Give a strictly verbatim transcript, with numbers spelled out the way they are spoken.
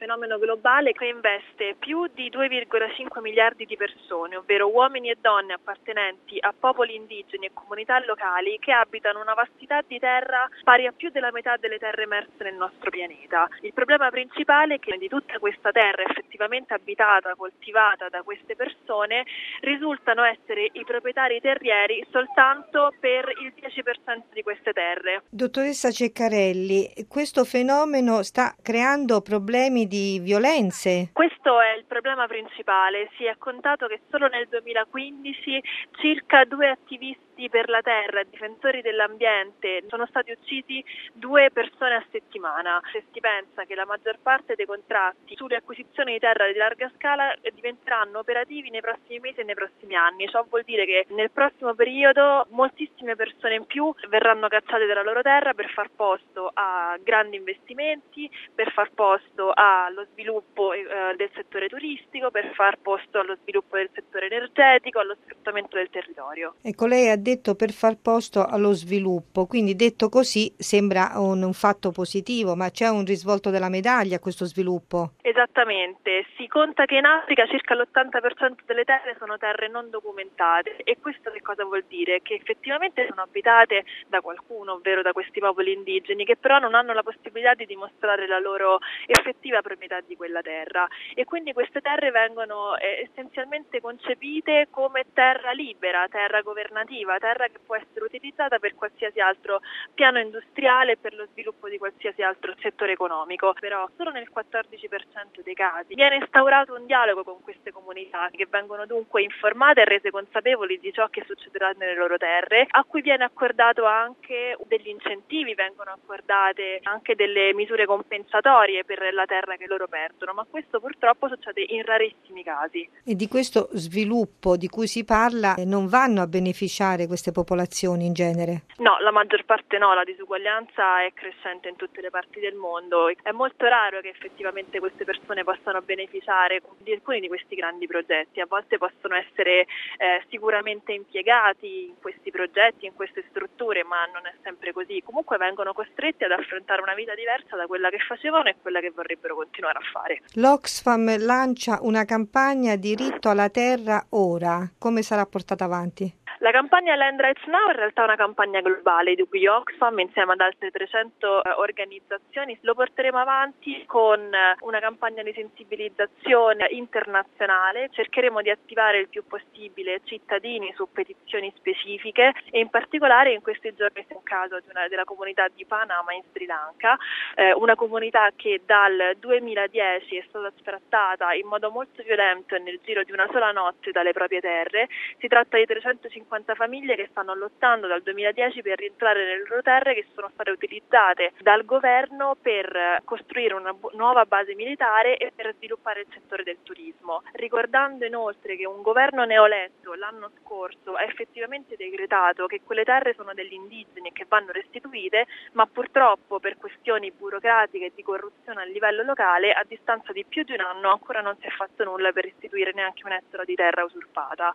fenomeno globale che investe più di due virgola cinque miliardi di persone, ovvero uomini e donne appartenenti a popoli indigeni e comunità locali che abitano una vastità di terra pari a più della metà delle terre emerse nel nostro pianeta. Il problema principale è che di tutta questa terra effettivamente abitata, coltivata da queste persone, risultano essere i proprietari terrieri soltanto per il dieci per cento di queste terre. Dottoressa Ceccarelli, questo fenomeno sta creando problemi di violenze? Questo è il problema principale. Si è contato che solo nel duemilaquindici circa due attivisti per la terra, difensori dell'ambiente, sono stati uccisi due persone a settimana. Se si pensa che la maggior parte dei contratti sulle acquisizioni di terra di larga scala diventeranno operativi nei prossimi mesi e nei prossimi anni, ciò vuol dire che nel prossimo periodo moltissime persone in più verranno cacciate dalla loro terra per far posto a grandi investimenti, per far posto allo sviluppo eh, del settore turistico, per far posto allo sviluppo del settore energetico, allo sfruttamento del territorio. Ecco, lei ha detto per far posto allo sviluppo, quindi detto così sembra un, un fatto positivo, ma c'è un risvolto della medaglia a questo sviluppo? Esattamente, si conta che in Africa circa l'ottanta per cento delle terre sono terre non documentate e questo che cosa vuol dire? Che effettivamente sono abitate da qualcuno, ovvero da questi popoli indigeni, che però non hanno la possibilità di dimostrare la loro effettiva proprietà di quella terra e quindi queste terre vengono eh, essenzialmente concepite come terra libera, terra governativa, terra che può essere utilizzata per qualsiasi altro piano industriale e per lo sviluppo di qualsiasi altro settore economico, però solo nel quattordici per cento dei casi viene instaurato un dialogo con queste comunità che vengono dunque informate e rese consapevoli di ciò che succederà nelle loro terre, a cui viene accordato anche degli incentivi, vengono accordate anche delle misure compensatorie per la terra che loro perdono, ma questo purtroppo succede in rarissimi casi. E di questo sviluppo di cui si parla non vanno a beneficiare queste popolazioni in genere? No, la maggior parte no, la disuguaglianza è crescente in tutte le parti del mondo. È molto raro che effettivamente queste persone possano beneficiare di alcuni di questi grandi progetti. A volte possono essere eh, sicuramente impiegati in questi progetti, in queste strutture, ma non è sempre così. Comunque vengono costretti ad affrontare una vita diversa da quella che facevano e quella che vorrebbero continuare a fare. L'Oxfam lancia una campagna Diritto alla terra ora. Come sarà portata avanti? La campagna Land Rights Now in realtà è una campagna globale di cui Oxfam insieme ad altre trecento organizzazioni lo porteremo avanti con una campagna di sensibilizzazione internazionale. Cercheremo di attivare il più possibile cittadini su petizioni specifiche e in particolare in questi giorni c'è un caso di una, della comunità di Panama in Sri Lanka, eh, una comunità che dal duemiladieci è stata sfrattata in modo molto violento e nel giro di una sola notte dalle proprie terre. Si tratta di trecentocinquanta famiglie che stanno lottando dal duemiladieci per rientrare nelle loro terre che sono state utilizzate dal governo per costruire una bu- nuova base militare e per sviluppare il settore del turismo. Ricordando inoltre che un governo neoeletto l'anno scorso ha effettivamente decretato che quelle terre sono degli indigeni e che vanno restituite, ma purtroppo per questioni burocratiche e di corruzione a livello locale a distanza di più di un anno ancora non si è fatto nulla per restituire neanche un'ettaro di terra usurpata.